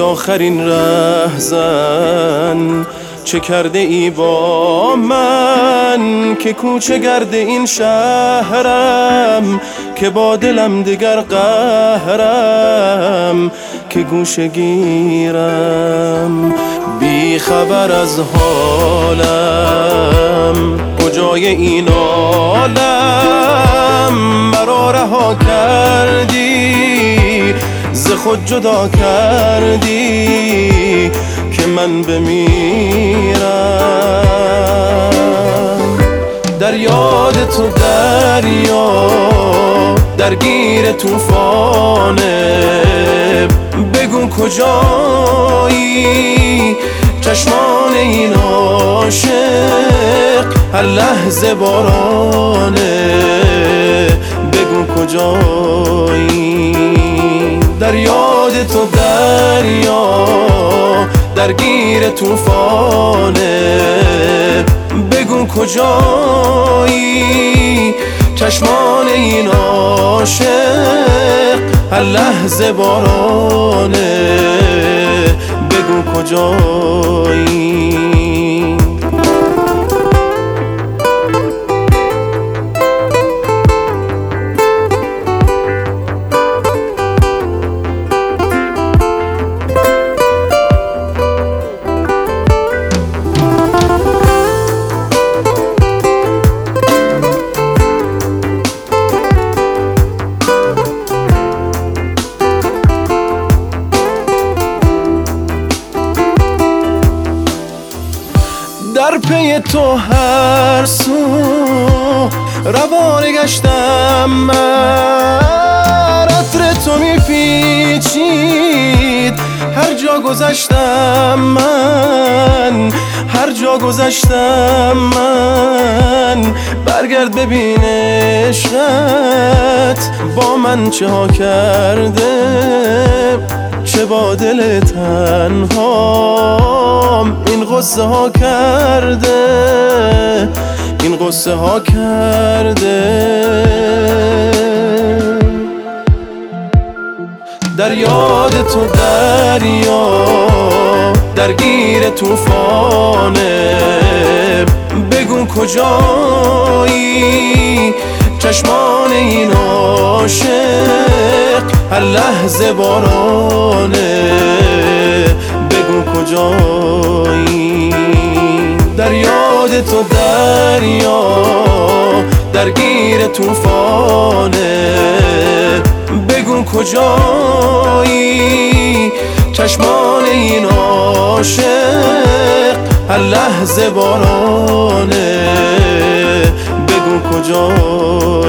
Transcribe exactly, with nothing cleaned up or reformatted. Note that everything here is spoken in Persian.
آخرین رهزن چه کرده ای با من که کوچه گرد این شهرم، که با دلم دگر قهرم که گوشه گیرم. بی خبر از حالم کجای این عالم، مرا رها کردی ز خود جدا کردی که من بمیرم. در یاد تو دریا درگیر توفانه، بگو کجایی چشمان این عاشق، هر لحظه بارانه، بگو کجایی. در یاد تو دریا درگیر توفانه، بگو کجایی چشمان این عاشق، هر لحظه بارانه، بگو کجایی. در پی تو هر سو روانه گشتم من، عطر تو میپیچید هر جا گذشتم من، هر جا گذشتم من. برگرد ببین عشقت با من چه ها کرده، چه با دل تنهام این غصه ها کرده، این غصه ها کرده. در یاد تو دریا درگیر توفانه، بگو کجایی چشمان این عاشق، هر لحظه بارانه، بگو کجایی. در یاد تو دریا درگیر توفانه، بگو کجایی چشمان این عاشق، هر لحظه بارانه، بگو کجایی.